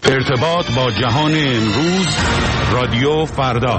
ارتباط با جهان امروز، رادیو فردا.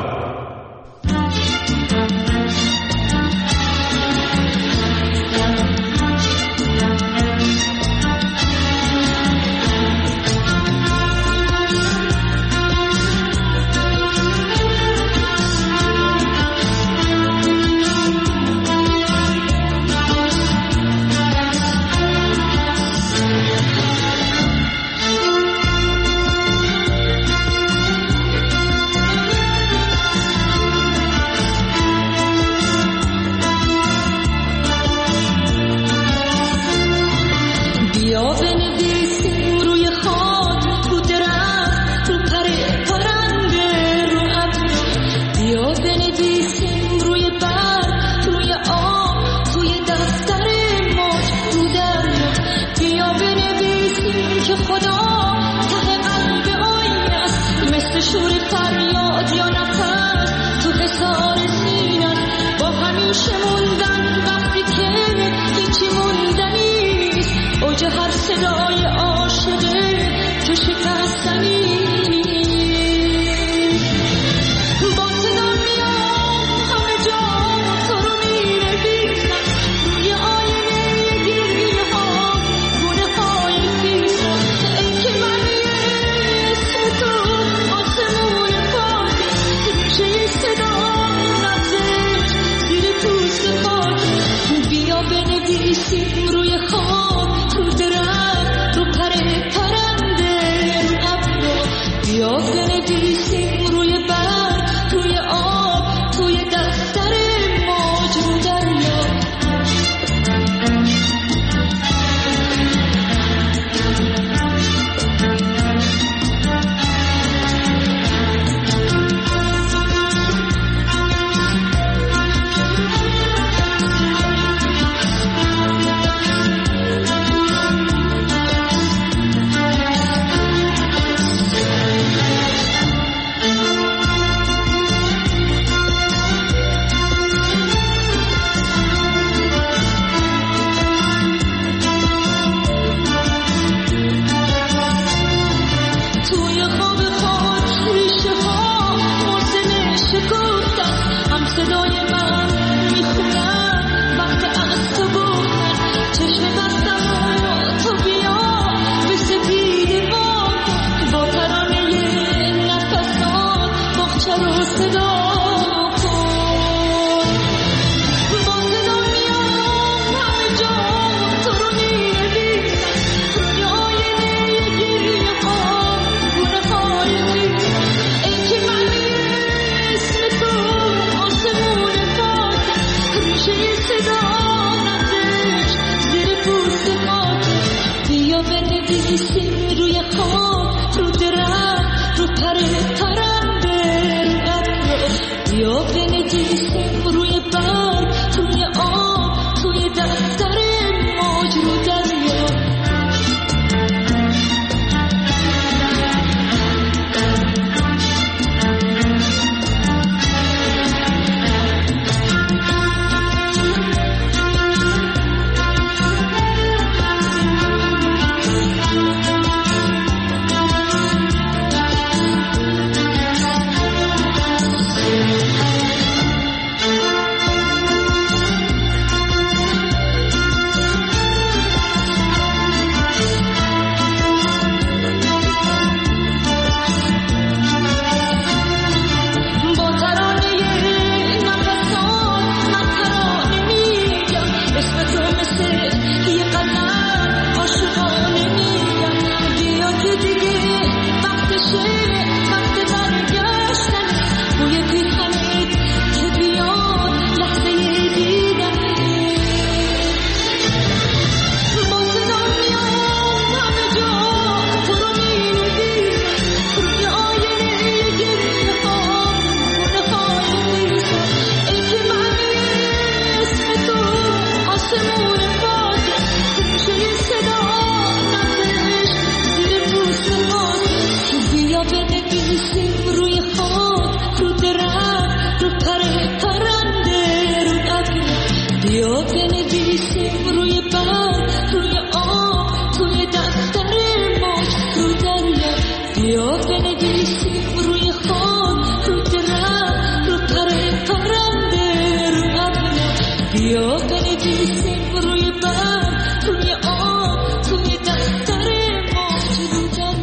بیا بنویسیم روی خاک، رو درخت، رو پرنده، رو ابر. بیا بنویسیم روی برف، روی آب، توی دفتر موجودن.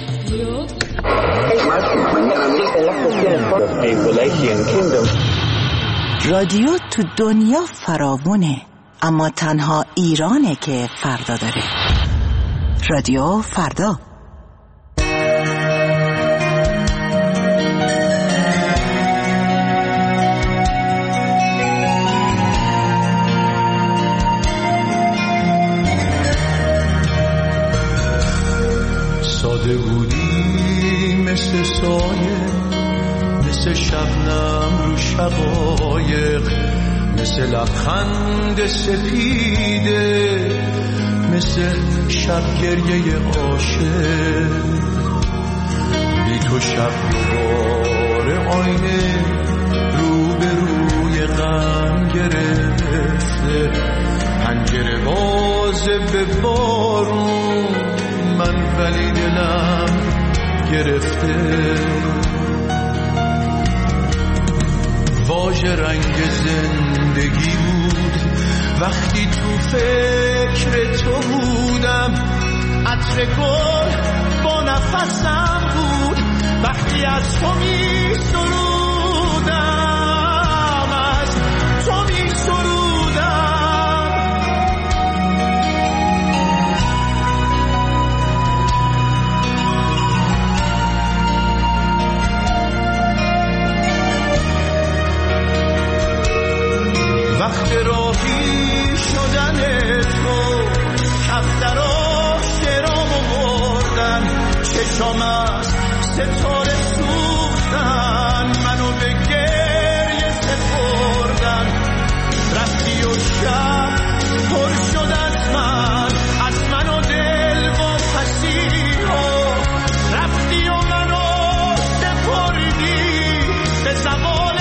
رادیو تو دنیا فراوونه، اما تنها ایرانه که فردا داره. رادیو فردا. ساده بودی مثل سایه، مثل شبنم رو شقایق، مثل لبخند سپیده، مثل شب گریه عاشق. بی تو شب دوباره آینه روبروی غم گرفته، پنجره بازه به بارون، من ولی دلم گرفته. واژه رنگ زندگی بود وقتی تو فکر تو بودم، عطر گل با نفسم بود وقتی از تو می سرودم، از تو می سرودم. وقت راهی شدن تو، کفترا شرامو بردن، چشام از ستاره سوختن، منو به گریه سپردن. رفتی و شب پر شد از من و دل و پسیها. رفتی و منو سپردی به زوال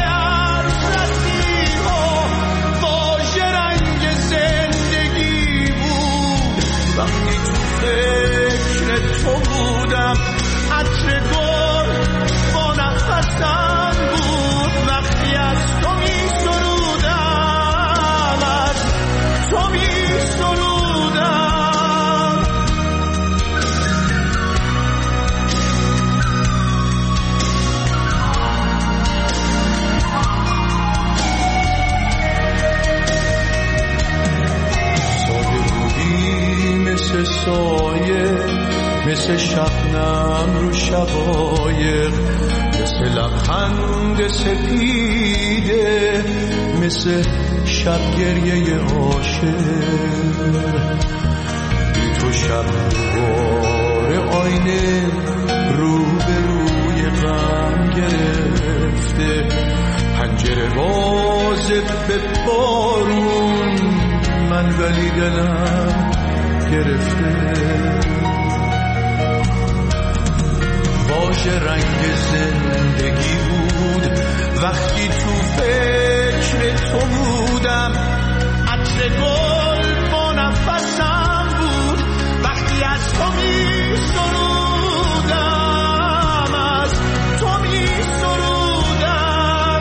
وقتی تو فکر تو بودم، عطر گل با نفسم بود وقتی از تو می سرودم، از تو می سرودم. مثل سایه، مثل شبنم رو شقایق، مثل لبخند سپیده، مثل شب گریه عاشق. بی تو شب دوباره آینه روبروی غم گرفته، پنجره بازه به بارون، من ولی دلم گرفته. واژه رنگ زندگی بود وقتی تو فکر تو بودم، عطر گل با نفسم بود وقتی از تو می سرودم، از تو می سرودم.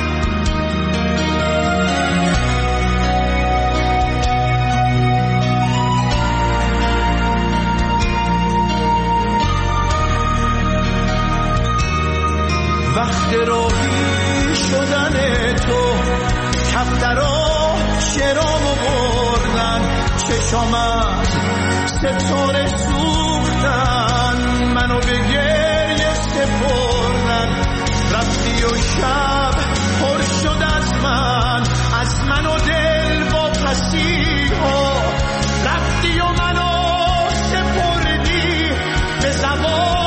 وقت راهی شدن تو، کفترا شرامو بردن، چشام از ستاره سوختن، منو به گریه سپردن. رفتی و شب پر شد از من و دل و پسیها. رفتی و منو سپردی به زبان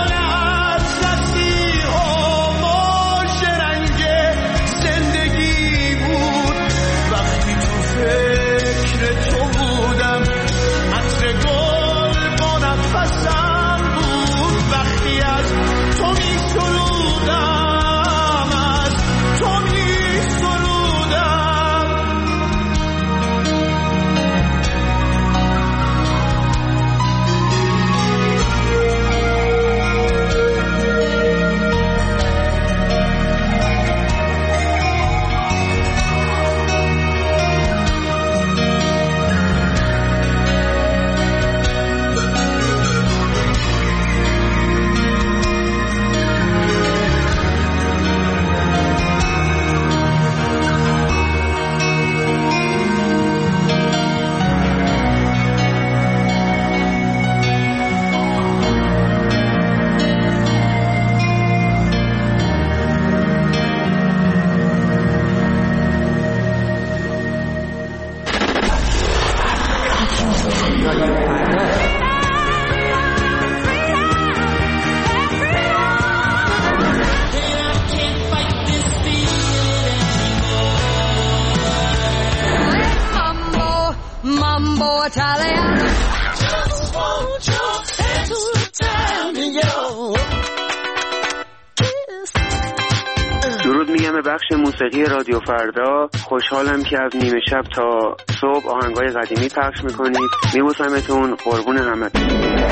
بخش موسیقی رادیو فردا. خوشحالم که از نیمه شب تا صبح آهنگای قدیمی پخش میکنید. میبوسمتون، قربون همتون.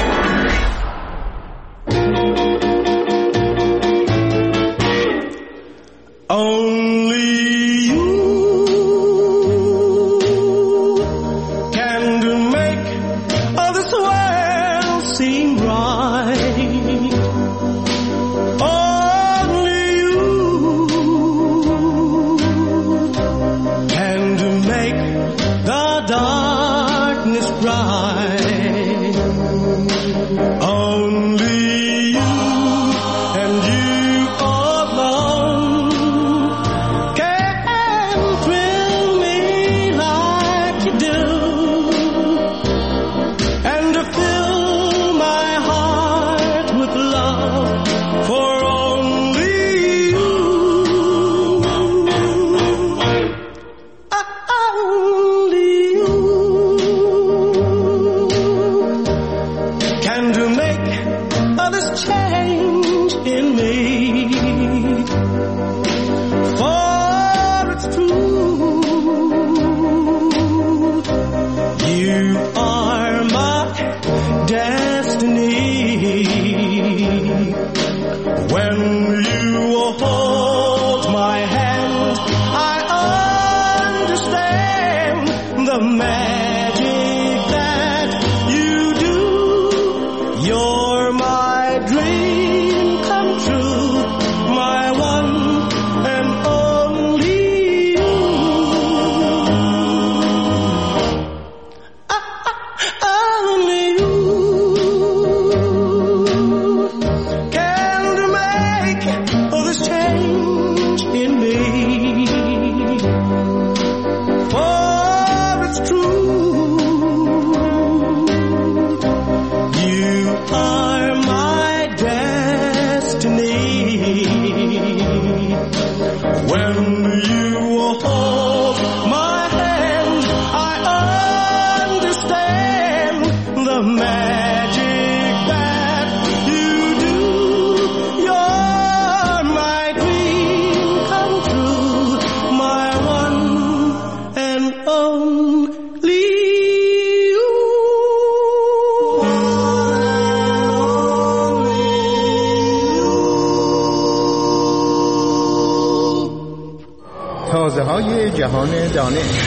تازه‌های جهان دانش.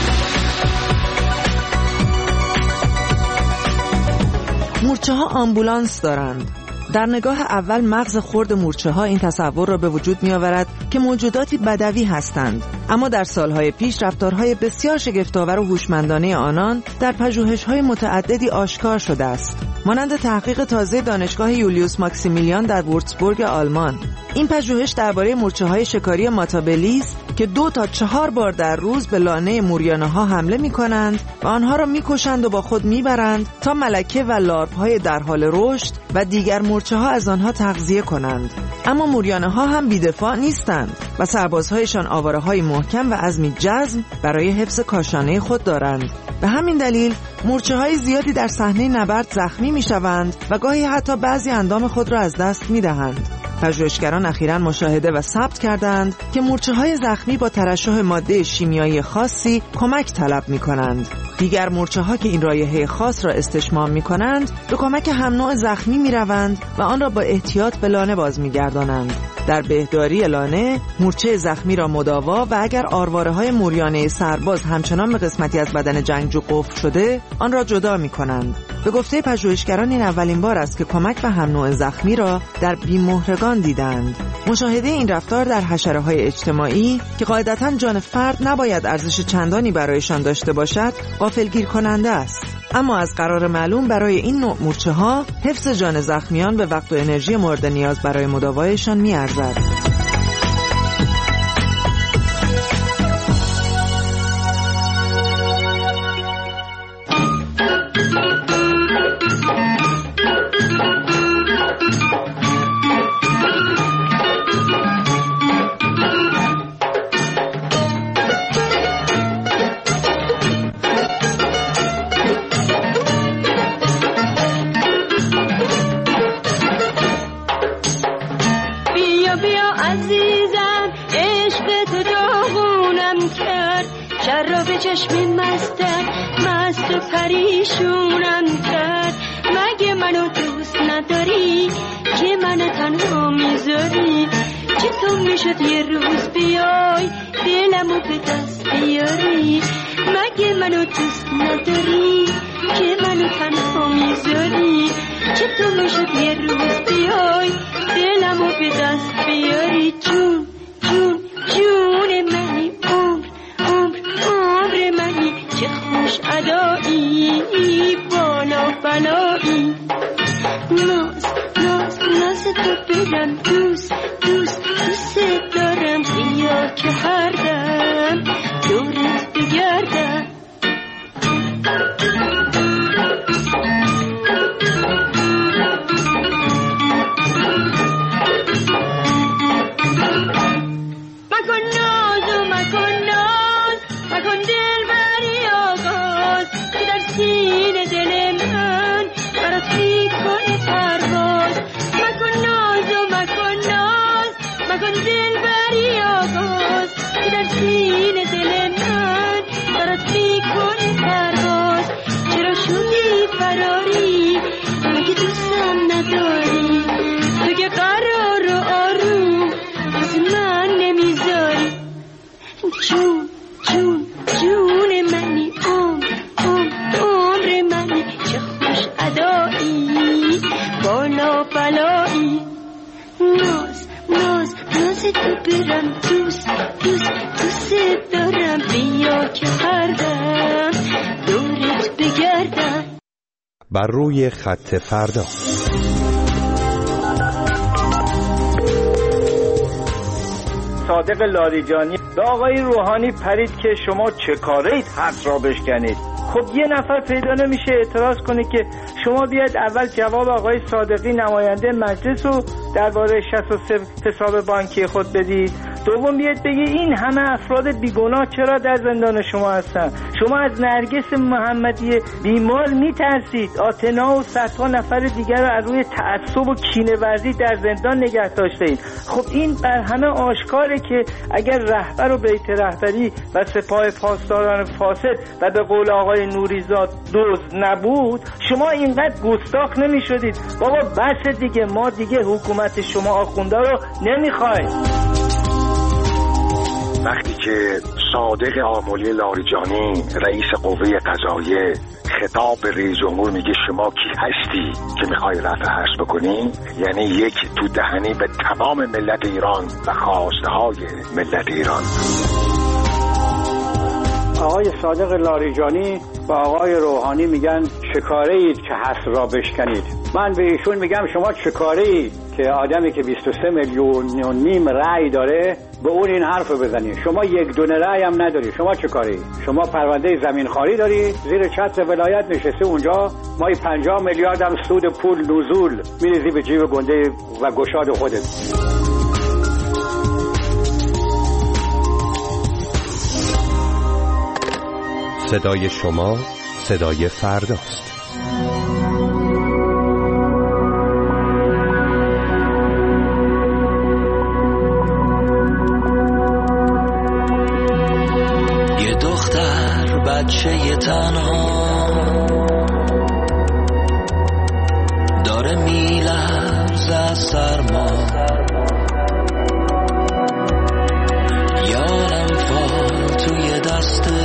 مورچه‌ها آمبولانس دارند. در نگاه اول مغز خرد مورچه‌ها این تصور را به وجود می‌آورد که موجوداتی بدوی هستند، اما در سالهای پیش رفتارهای بسیار شگفت‌آور و هوشمندانه آنان در پژوهش‌های متعددی آشکار شده است. مانند تحقیق تازه دانشگاه یولیوس ماکسیمیلیان در وورتزبورگ آلمان. این پژوهش درباره مورچه‌های شکاری ماتابلی است که 2 تا 4 بار در روز به لانه موریانه‌ها حمله می‌کنند و آنها را می‌کشند و با خود می‌برند تا ملکه و لارپ‌های در حال رشد و دیگر مورچه‌ها از آنها تغذیه کنند. اما موریانه‌ها هم بی‌دفاع نیستند و سربازهایشان آواره‌های محکم و عزمی جزم برای حفظ کاشانه خود دارند. به همین دلیل مورچه‌های زیادی در صحنه نبرد زخمی می‌شوند و گاهی حتی بعضی اندام خود را از دست می‌دهند. پژوهشگران اخیراً مشاهده و ثبت کردند که مورچه‌های زخمی با ترشح ماده شیمیایی خاصی کمک طلب می‌کنند. دیگر مورچه‌ها که این رایحه خاص را استشمام می‌کنند به کمک هم نوع زخمی می‌روند و آن را با احتیاط به لانه باز می‌گردانند. در بهداری لانه مورچه زخمی را مداوا و اگر آرواره‌های موریانه سرباز همچنان به قسمتی از بدن جنگجو قفل شده آن را جدا می‌کنند. به گفته پژوهشگران این اولین بار است که کمک به هم نوع زخمی را در بی‌مهرگان دیدند. مشاهده این رفتار در حشره‌های اجتماعی که قاعدتاً جان فرد نباید ارزش چندانی برایشان داشته باشد غافلگیر کننده است. اما از قرار معلوم برای این نوع مورچه‌ها حفظ جان زخمیان به وقت و انرژی مورد نیاز برای مداوایشان می‌ارزد. بیا در را به چشم مستم مست و پریشونم کرد. مگه منو دوست نداری که منو تنها میذاری؟ چطور میشد یه روز بیای دلمو به دست بیاری؟ مگه منو دوست نداری که منو تنها میذاری؟ چطور میشد یه روز بیای دلمو به دست بیاری؟ جون جون جون منی، عمر منی، چه خوش ادایی بالا بلایی. ناز تو برم دوست دارم، بیا که هر دم دورت بگردم. مکن دل بری آغاز که در سینه دل من برات میکنه پرواز. مکن دل بری آغاز که در سینه دل من برات میکنه پرواز. چرا شدی فراری مگه دوستم نداری؟ تو که قرار و آروم از من نمیذاری. جون منی، عمر منی، چه خوش ادایی بالا بلایی. ناز تو برم دوست دارم، بیا که هر دم دورت بگردم. بر روی خط فردا. صادق لاریجانی به آقای روحانی پرید که شما چه کارید حرف را بشکنید. خب یه نفر پیدا نمیشه اعتراض کنه که شما بیاید اول جواب آقای صادقی نماینده مجلس رو درباره 63 حساب بانکی خود بدید. دوم بیاید بگی این همه افراد بیگناه چرا در زندان شما هستن؟ شما از نرگس محمدی بیمار میترسید. آتنا و صدها نفر دیگر رو از روی تعصب و کینه‌ورزی در زندان نگه داشتید. خب این بر همه آشکاره که اگر رهبر و بیت رهبری و سپاه پاسداران فاسد و به قول آقای نوریزاد دزد نبود، شما اینقدر گستاخ نمیشدید. بابا بس دیگه، ما دیگه حکومت شما آخونده رو نمیخوایم. وقتی که صادق آملی لاریجانی رئیس قوه قضاییه خطاب به رئیس جمهور میگه شما کی هستی که میخوای رفع حرس بکنی، یعنی یک تو دهنی به تمام ملت ایران و خواسته های ملت ایران. آقای صادق لاریجانی و آقای روحانی میگن چکاره اید که حرس را بشکنید. من به ایشون میگم شما چکاره اید که آدمی که 23 میلیون و نیم رأی داره به اون این حرف رو بزنید؟ شما یک دونه رأی هم نداری. شما چکاره اید؟ شما پرونده زمینخواری داری، زیر چتر ولایت نشسته اونجا، مایی 50 میلیارد هم سود پول نزول میریزی به جیب گنده و گشاد خودت. صدای شما صدای فرداست. یه دختر بچه تنها داره میلرزه از سرما، یارم فال توی دسته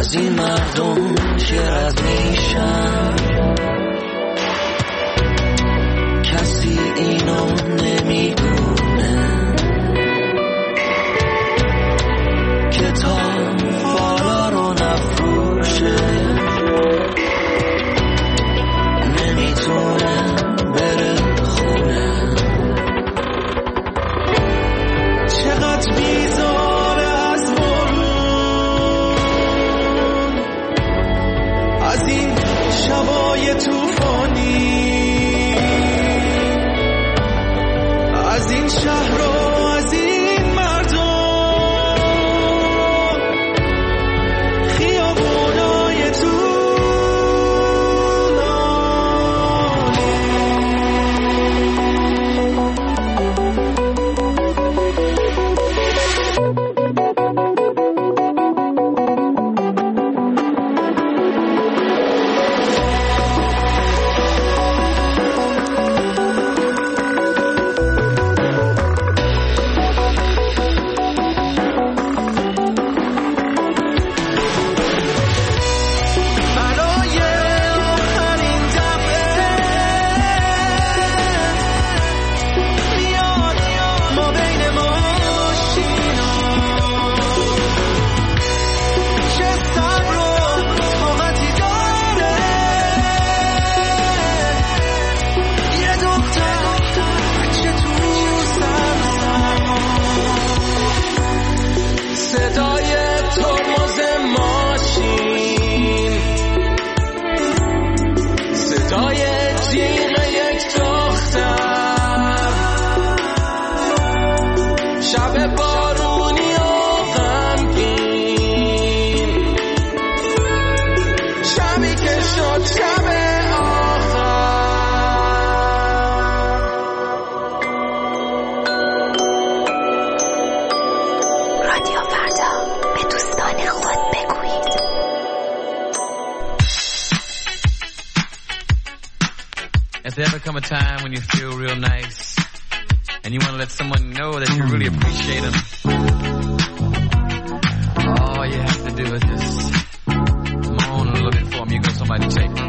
از این مردم شرط میشن کسی اینو نمیدونه کتاب فالا رو نفروشه نمیتونه بره خونه چقدر بیزاره از بارون از این شبای توفانی از این شهر و از این مردم خیابونای Has there ever come a time when you feel real nice and you want to let someone know that you really appreciate them? All you have to do is just moan a little bit for them. You go, somebody take it.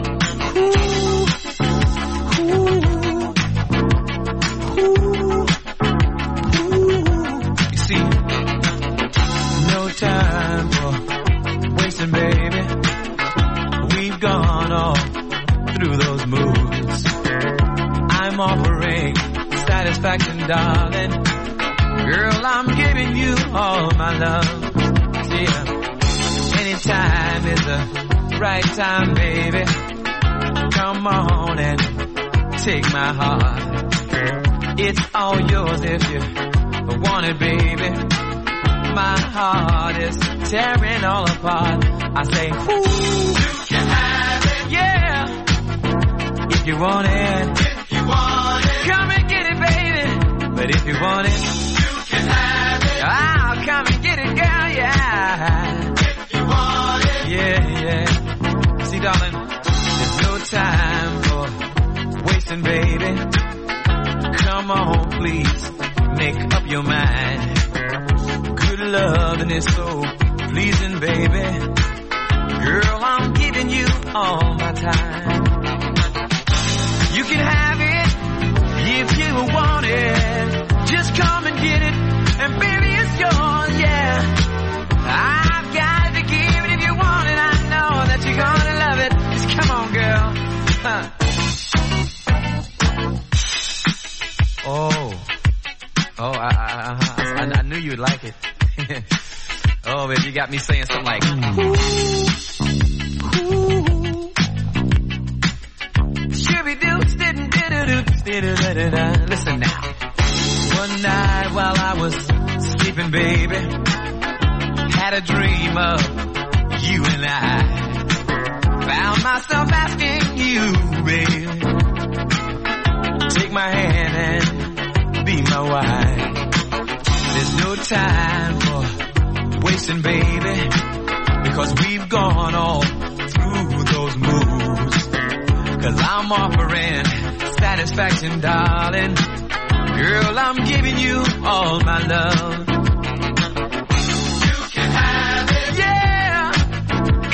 You see, no time for wasting, baby. We've gone all through those moves. I'm offering satisfaction, darling. Girl, I'm giving you all my love. Yeah, anytime is the right time, baby. Come on and take my heart. It's all yours if you want it, baby. My heart is tearing all apart. I say, ooh, you can have it, yeah. If you want it, come and get it, baby. But if you want it, you can have it. I'll come and get it, girl, yeah. If you want it, yeah. See, darling, there's no time for wasting, baby. Come on, please, make up your mind. Good loving is so pleasing, baby. Girl, I'm giving you all my time. You can have it if you want it. Just come and get it, and baby, it's yours, yeah. I've got to give it if you want it. I know that you're gonna love it. Just come on, girl. I knew you'd like it. Oh, baby, you got me saying something like, listen now. One night while I was sleeping, baby, had a dream of you and I. Found myself asking you, baby, take my hand and be my wife. There's no time for wasting, baby, because we've gone all through those moves. Cause I'm offering satisfaction, darling. Girl, I'm giving you all my love. You can have it. Yeah.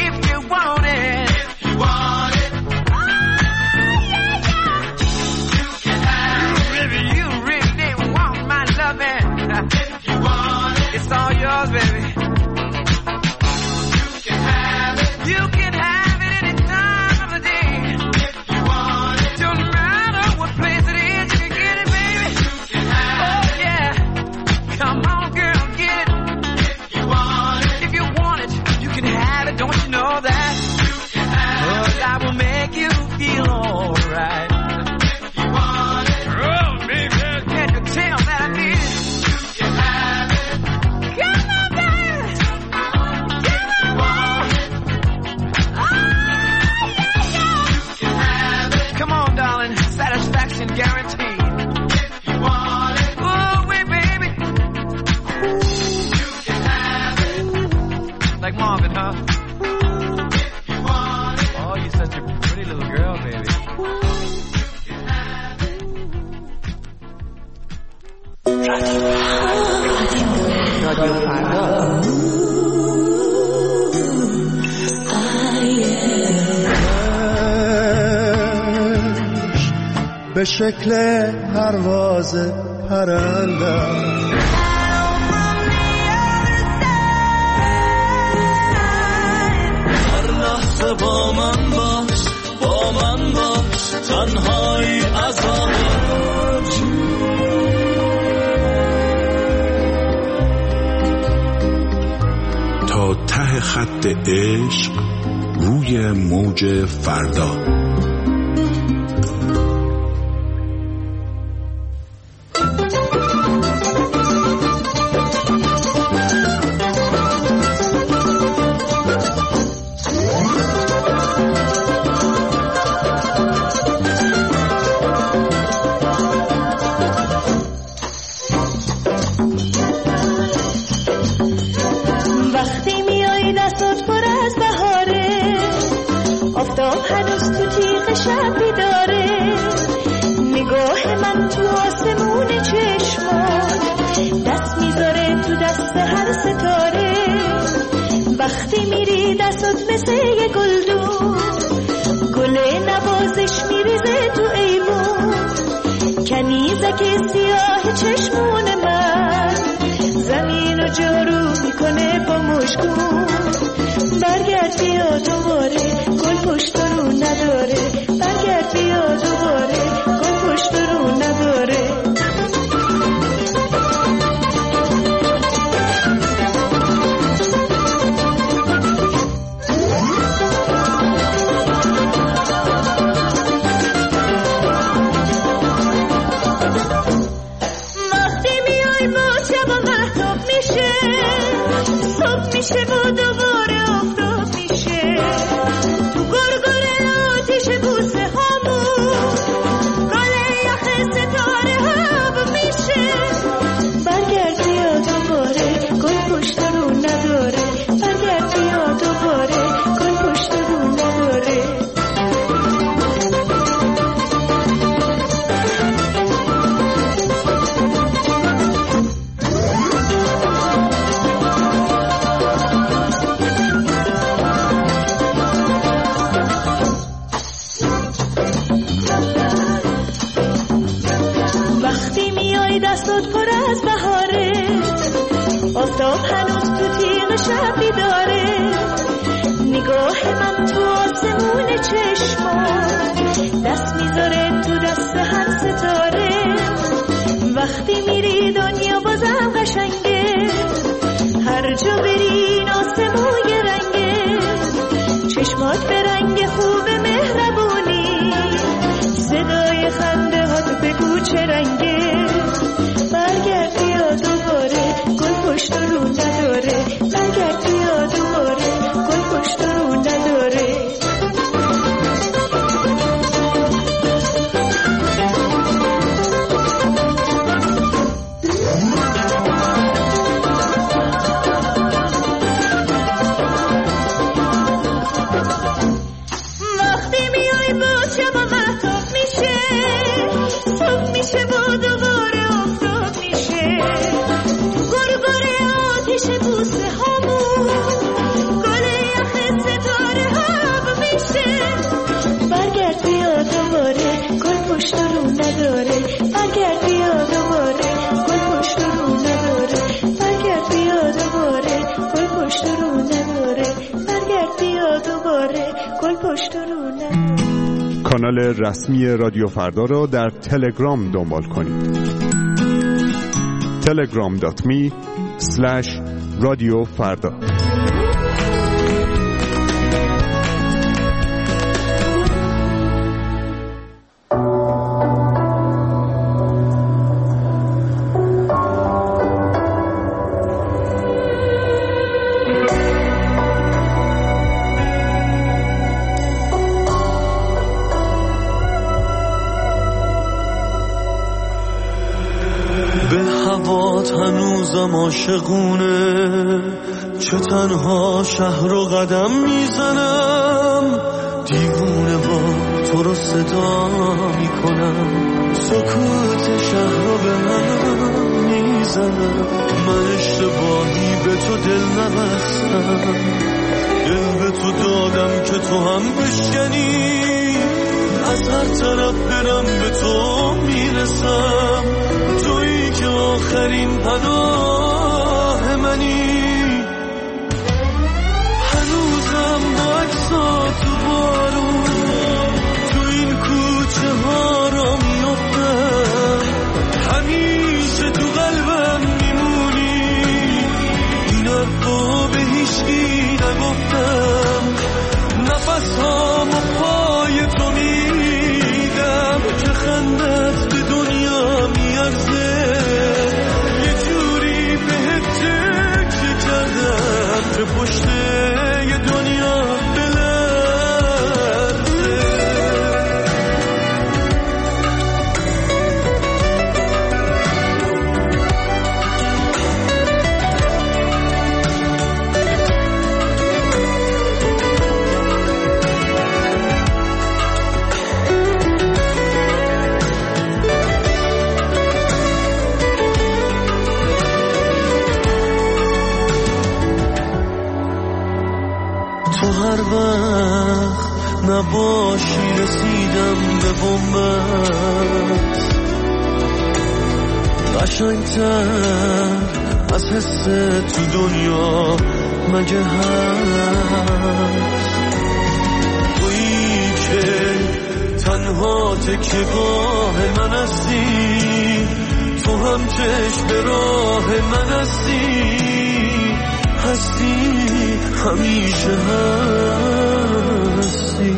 به شکل پرواز پرندم. هر لحظه با من باش، با من باش، تنهایی عذاب. تا ته خط عشق روی موج فردا. کانال رسمی رادیو فردا را در تلگرام دنبال کنید. telegram.me/رادیوفردا. هنوزم عاشقونه، چه تنها شهر و قدم میزنم، دیوونه با تو رو صدا میکنم، سکوت شهر رو به هم میزنم، من اشتباهی به تو دل نبستم، دل به تو دادم که تو هم بشکنی، از هر طرف برم به تو میرسم، تویی که آخرین پناه منی. هنوزم با عکسات و بارون تو این کوچه ها را میافتم، همیشه تو قلبم میمونی. این حرفا به هیچکی نگفتم، نفس هامو پای تو میدم که خندت به دنیا میارزه. یه جوری بهت تکیه کردم که پشت یه دنیا بلرزه. تو هر وقت نباشی رسیدم به بومبست، قشنگتر از حس تو دنیا مگه هست؟ تویی که تنها تکیه‌گاه من هستی، تو هم چشم به راه من هستی، همیشه هستی.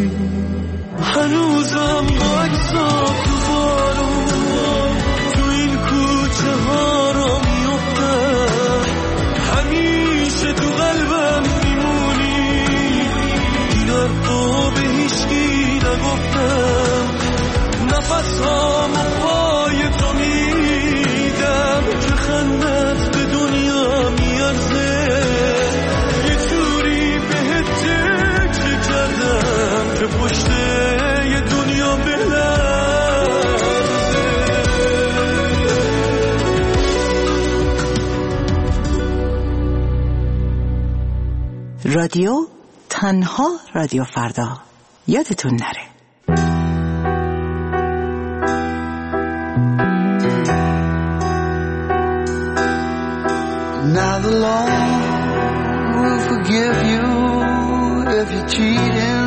هنوزم با عکسات تو بارون تو این کوچه ها را میافتم، همیشه تو قلبم میمونی. این حرفا به هیچکی نگفتم، نفس هامو پای تو میدم که خندت به دنیا میارزه. که پشت یه دنیا بلرزه. رادیو تنها رادیو فردا، یادتون نره. Now the law will forgive you if you're cheating,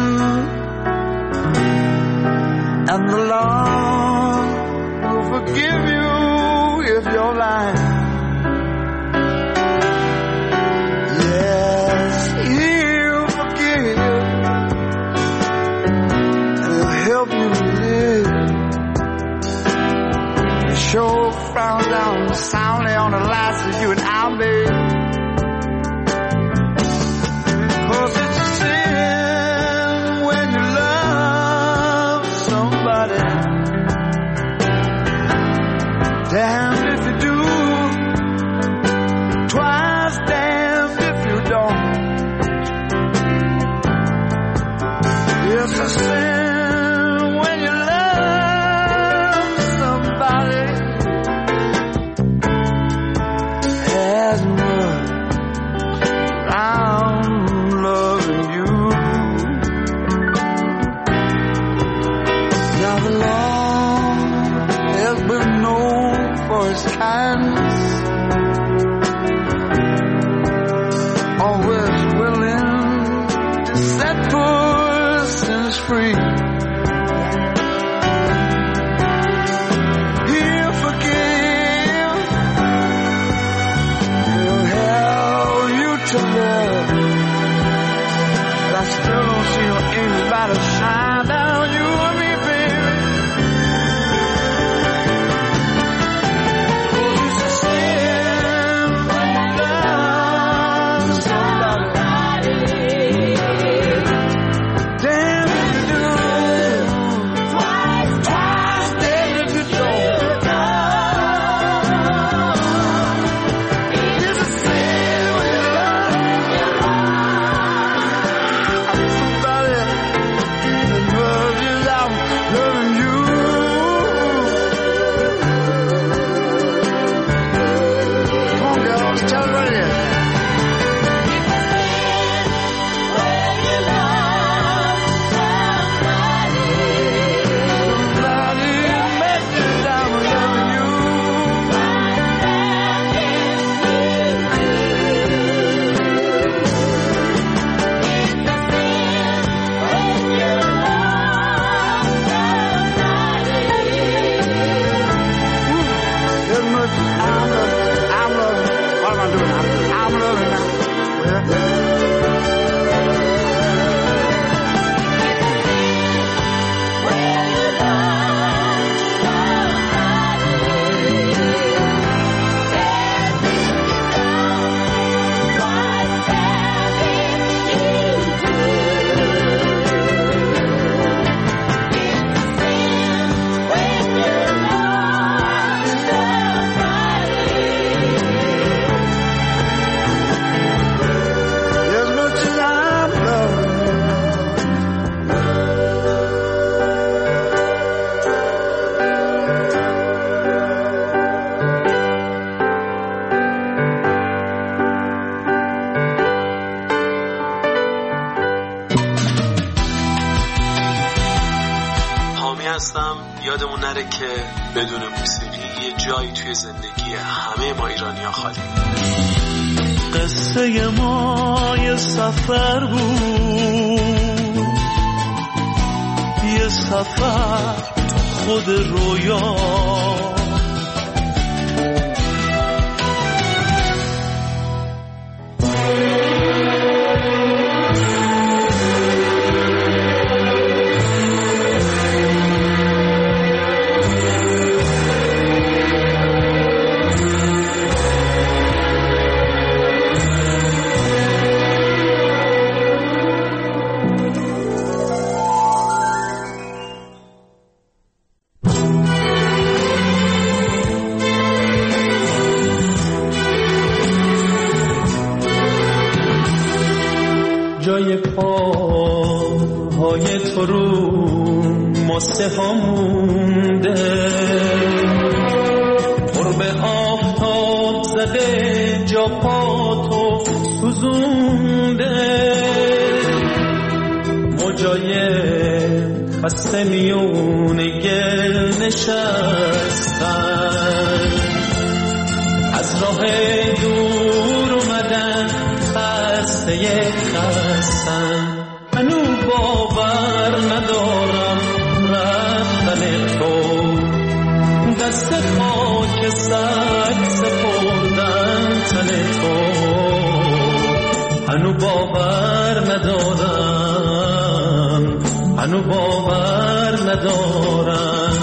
and the law will forgive you if you're lying. Yes, he'll forgive and he'll help you live. Sure frown down soundly on the lies that you and I made. Damned if you do, twice damned if you don't. It's a sin when you love somebody as much as I'm loving you. Now the law has been known for his kindness, always willing to set persons free. He'll forgive, he'll help you to love, but I still don't see anybody shine down you and me, baby. Damn if you do. هستم. یادمون نره که بدون موسیقی یه جایی توی زندگی همه ما ایرانی‌ها خالی. قصه ما یه سفر بود، یه سفر خود رویا، جای پاهای تو رو ماسه ها مونده، قرب آفتاب زده جا پا تو سوزونده، موجای خسته میون گل نشستن، از راه دور اومدن خسته خستن. هنو باور ندارم رفتن تو، دست خاک سگ سپردن تن تو. هنو باور ندارم، هنو باور ندارم.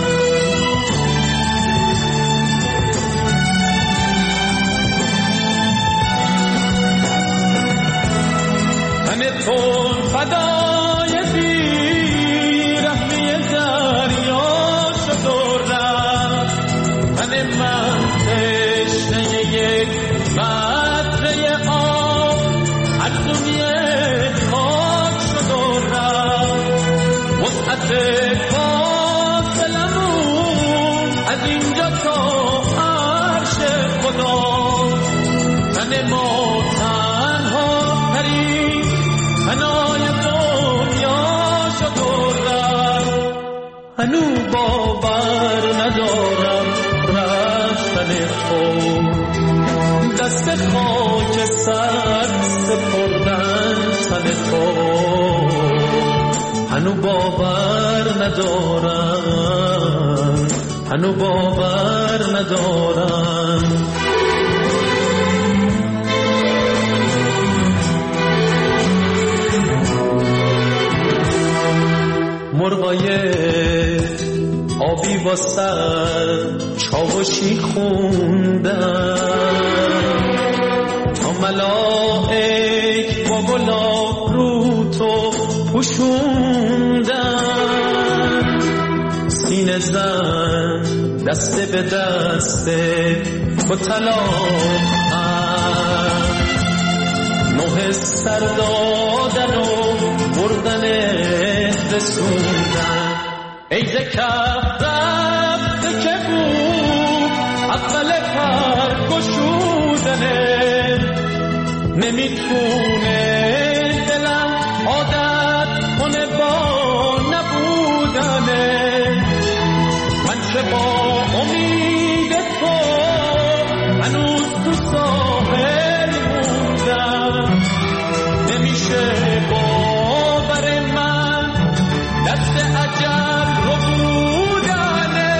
تون فدای بیرحمی دریا شد و رفت، من تشنه یک قطره آب از دنیا خاک شد و رفت. وسعت فاصلمون از اینجا تا عرش خدا، تن ما تنها ترین فنای دنیا شد و رفت. هنو باور ندارم رفتن تو، دست خاک سر سپردن تن تو. هنو باور ندارم، هنو باور ندارم. مرغای آبی با سر چاوشی خوندن، تا ملائک با گلاب رو تو پوشوندن. سینه زن دست به دست تو طلاقن، نوح سر دادن و بردن رسوندن. ای ز کف رفته که بود اول پر گشودنه، نمیتونه دلم عادت کنه با نبودنه. من که با امید تو هنوز تو ساحل موندم، نمیشه باور من دست عجب رو بودنه.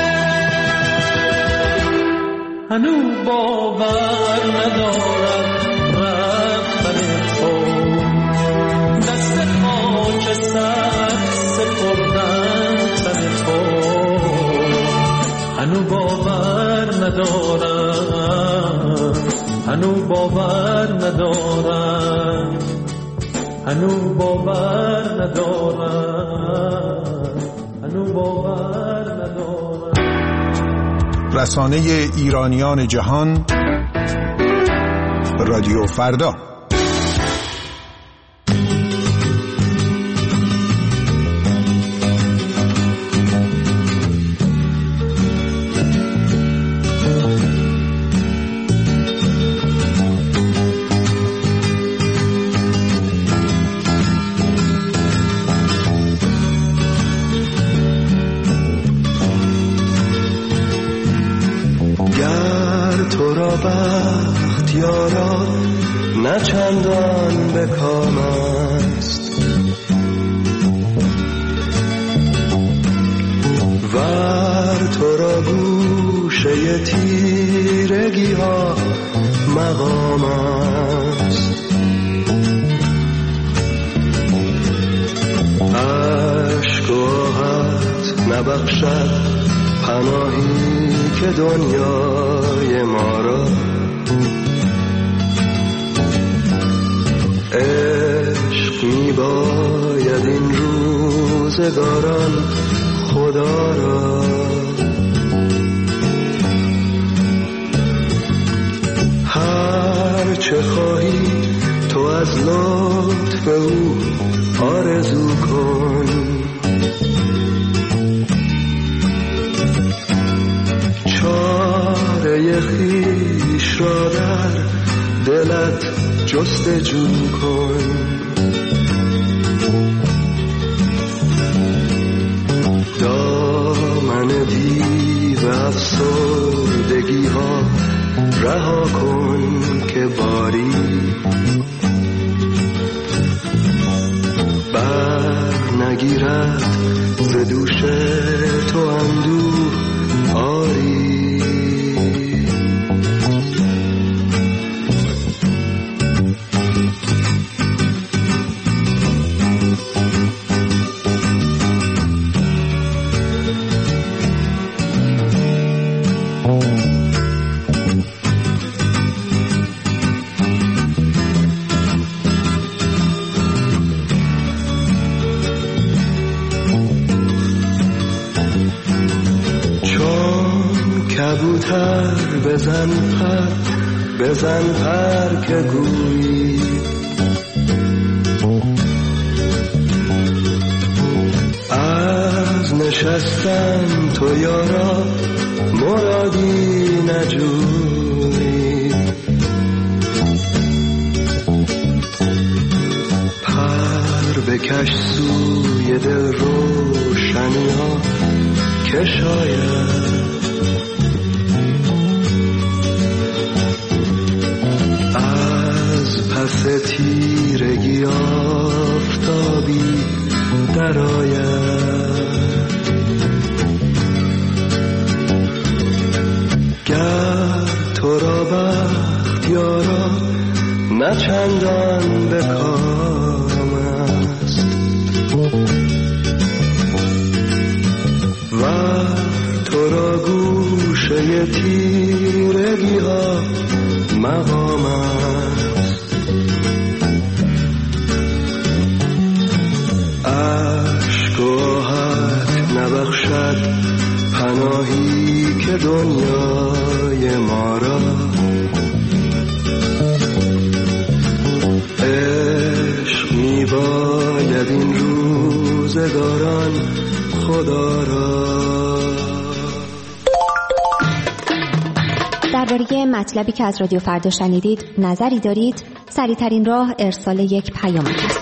هنو باور ندارم رفتن تو، دست خاک سر سپردن تن تو. هنو باور ندارم، هنو باور ندارم، هنو باور ندارم، هنو باور ندارم. رسانه ایرانیان جهان، رادیو فردا. نه چندان به کام است. ور تو را گوشه تیرگی ها مقام است. عشق و آهت نبخشد پناهی که دنیای ما را. عشق می باید این روزگاران خدا را. هر چه خواهی تو از لطف او آرزو کن. چاره خویش را در دلت جستجو کن. دامن دیو افسردگی ها رها کن که باری بر نگیرد ز دوش تو اندوه آری. کبوتر بزن پر که گویی. از نشستن تو یارا مرادی نجویی. پر بکش سوی دل روشنی ها که شاید پس تیرگی آفتابی درآید. گر تو را بخت یارا نه چندان به کام است. و تو را گوشه تیرگی ها مقام است. عشق و آهت نبخشد پناهی که دنیای ما را. عشق می باید این روزگاران خدا را. درباره مطلبی که از رادیو فردا شنیدید نظری دارید؟ سریع‌ترین راه ارسال یک پیام است.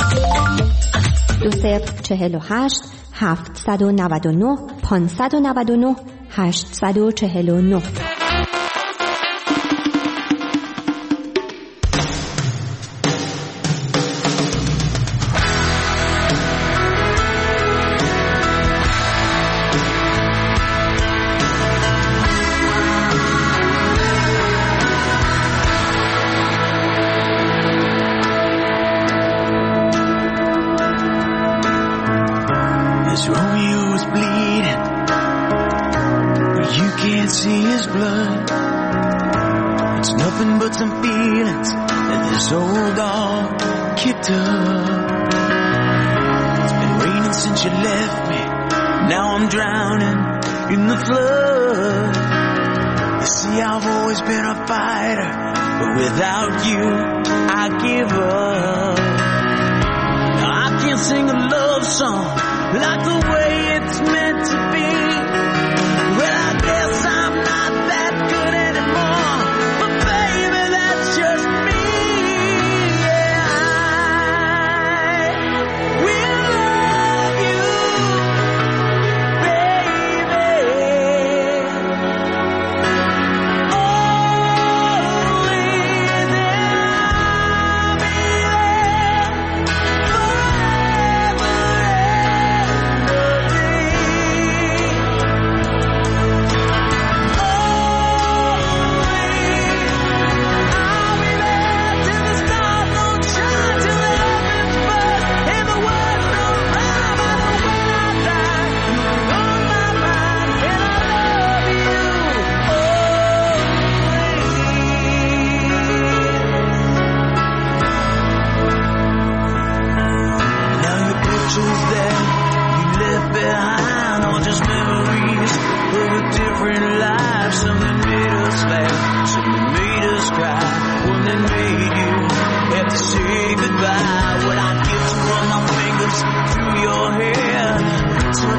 2048 799 599 849.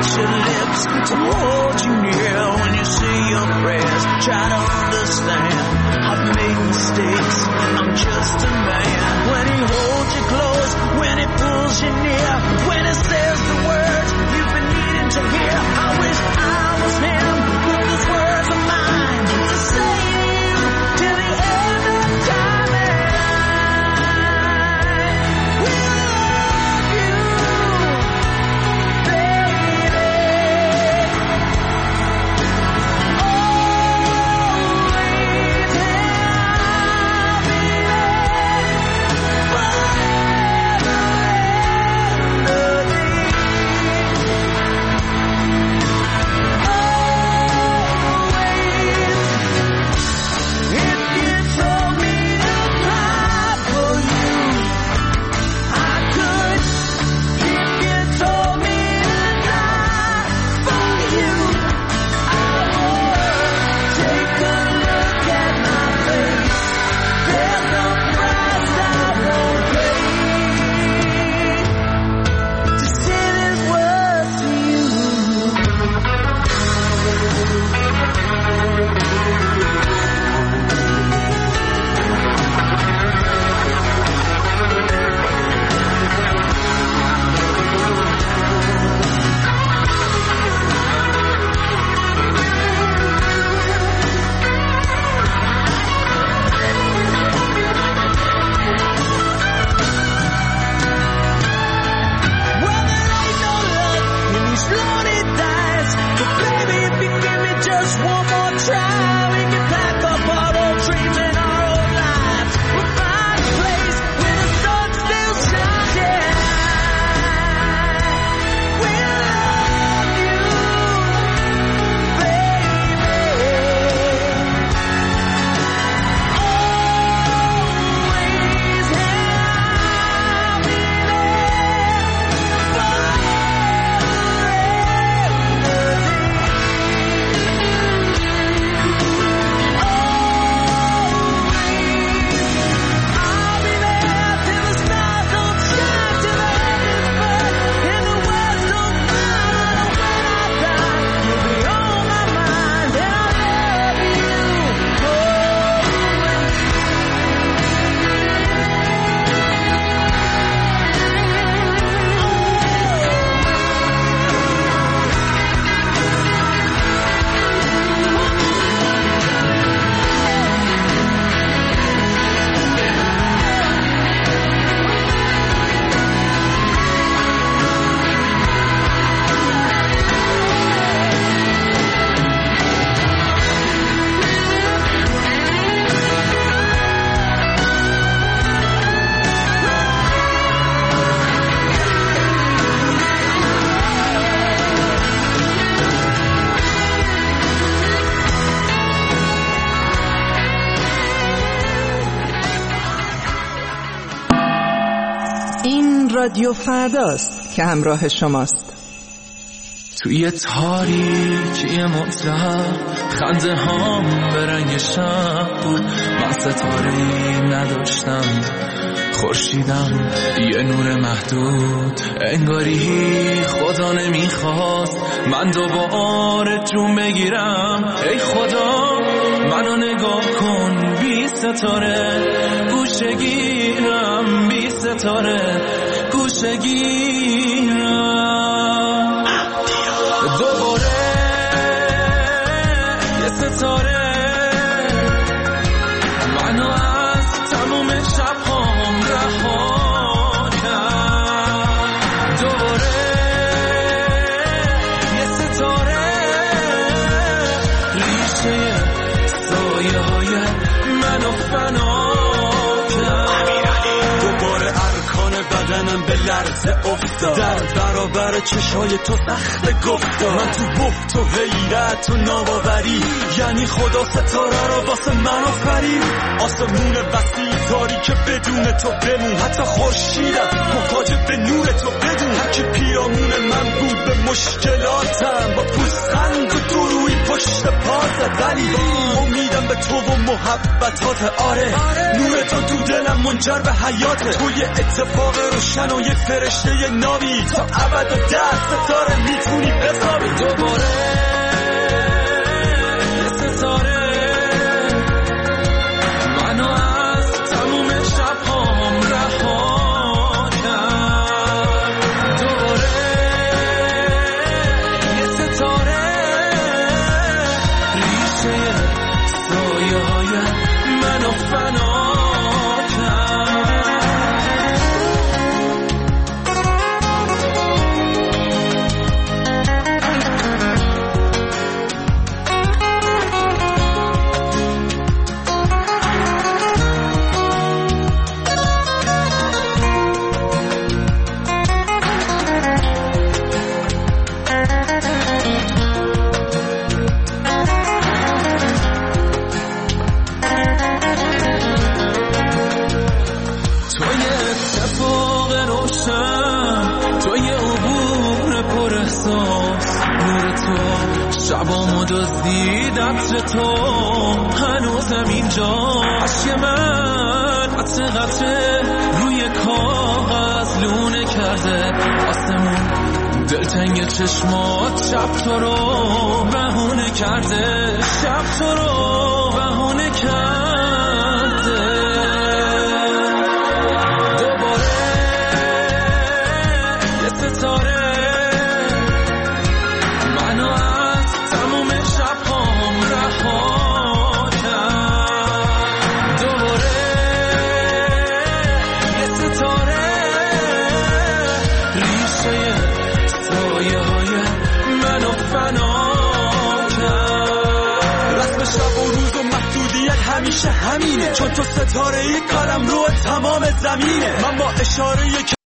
bite your lips to hold you near. When you say your prayers, try to understand. I've made mistakes, I'm just a man. When he holds you close, when he pulls you near, when he says the words you've been needing to hear. I wish I was him, but those words are mine to say to you till the end of time. And I will love you, baby. Always have me there, forever and a day. رادیو فرداست که همراه شماست. توی تاریکی مطلق خنده هام به رنگ شب بود. من ستاره‌ای نداشتم، خورشیدم یه نور محدود. انگاری خدا نمیخواست من دوباره جون بگیرم. ای خدا منو نگاه کن بی ستاره، گوشه گیرم بی ستاره، گوشه گیرم. دوباره یه ستاره منو از تموم شب‌هام رها کرد. دوباره یه ستاره ریشه سایه‌های منو فنا کرد. دوباره ارکان بدنم به لرزه افتاد در برابر چشای تو سخت گفتار. من تو بحت و حیرت و ناباوری، یعنی خدا ستاره رو واسه من آفرید. آسمون وسیع کاری که بدون تو بمون، حتی خورشیدم محتاج به نور تو بدون. هرکی پیرامون من بود به مشکلاتم، با پوزخند و دروی پشت پازت، ولی امیدم به تو و محبتات. آره نور تو دلم منجر به حیاته، تو یه اتفاق روشن و یه فرشته نامی، تا ابد و دست ستاره میتونی بسابی. دوباره یه ستاره منو از تموم شبهام رها کرد. دوباره یه ستاره ریشه سایه های منو فنا شبامو دزدید عطر تو، هنوزم اینجا عشق من قطره قطره روی کاغذ لونه کرده. آسمون دلتنگ چشمات شب تو رو بهونه کرده، شب تو رو بهونه کرده. دوباره یه ستاره همیشه همینه، چون تو ستاره ای قلم رو تمام زمینه. من با اشاره